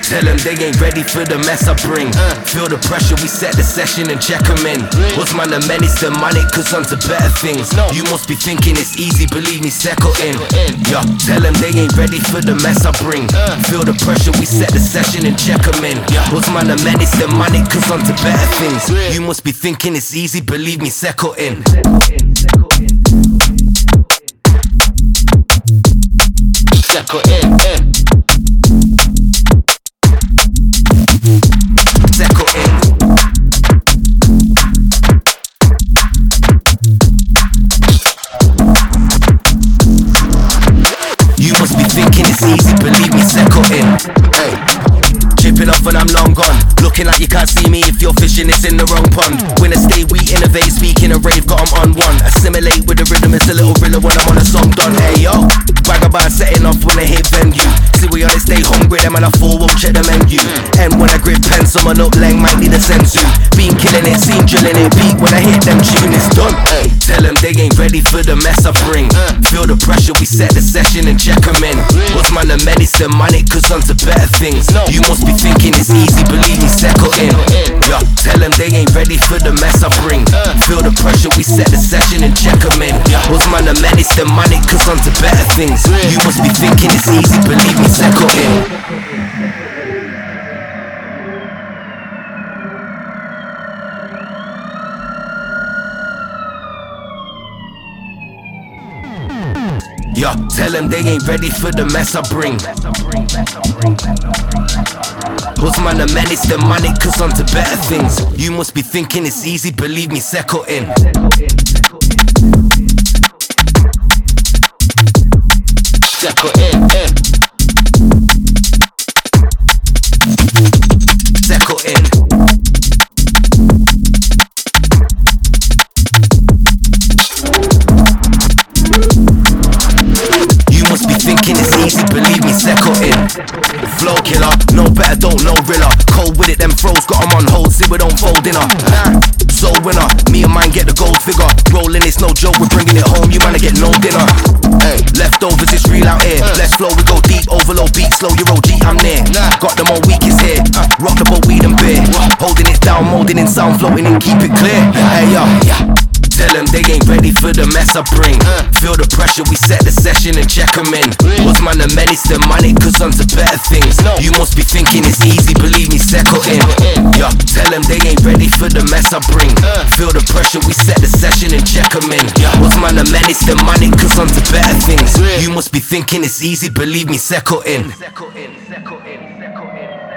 tell them they ain't ready for the mess I bring. Feel the pressure, we set the session and check them in. What's man the menace, the money, cause on to better things. You must be thinking it's easy, believe me, settle in. Yeah, tell them they ain't ready for the mess I bring. Feel the pressure, we set the session and check them in. What's man the menace, the money, cause on to better things. You must be thinking it's easy, believe me, settle in. Settle in, settle in. You must be thinking it's easy, believe me, settle in. Hey, chipping off when I'm long gone. Looking like you can't see me if you're fishing, it's in the wrong pond. Winner stay, we innovate, speaking a rave, got 'em on one. Assimilate with the rhythm, it's a little thriller when I'm on a song done. Hey yo, vagabond setting off when I hit venue. See we on it, stay hungry, them and I fall, won't check the menu. And when I grip pen, someone up lang might need a sensu. Been killing it, seen drilling it, beat when I hit them tune, it's done. Hey, tell them they ain't ready for the mess I bring. Feel the pressure, we set the session and check them in. What's man the menace, the money, cause on to better things. You must be thinking it's easy, believe me, settle in. Yeah, tell them they ain't ready for the mess I bring. Feel the pressure, we set the session and check them in. What's man the menace, the money, cause on to better things. You must be thinking it's easy, believe me, settle in. Yeah, tell them they ain't ready for the mess I bring. What's man the menace, the money, cause on to better things. You must be thinking it's easy, believe me, settle in. Settle in, settle in. You must be thinking it's easy, believe me, settle in. Flow killer, no better, don't know riller. Cold with it, them throws got 'em on hold, see we don't fold in her. So winner, me and mine get the gold figure. Rolling, it's no joke, we're bringing it home, you wanna get no dinner. Hey, leftovers, it's real out here. Let's flow, we go deep, overload beat, slow your OG, I'm near. Got them all weakest here, rock the boat, weed and beer. Holding it down, molding in sound, floating in, keep it clear. Hey yo, tell them they ain't ready for the mess I bring. Feel the pressure, we set the session and check them in. What's man the menace, the money, cause on to better things. You must be thinking it's easy, believe me, settle in. Yeah, tell them they ain't ready for the mess I bring. Feel the pressure, we set the session and check them in. What's man the menace, the money, cause on to better things. You must be thinking it's easy, believe me, settle in.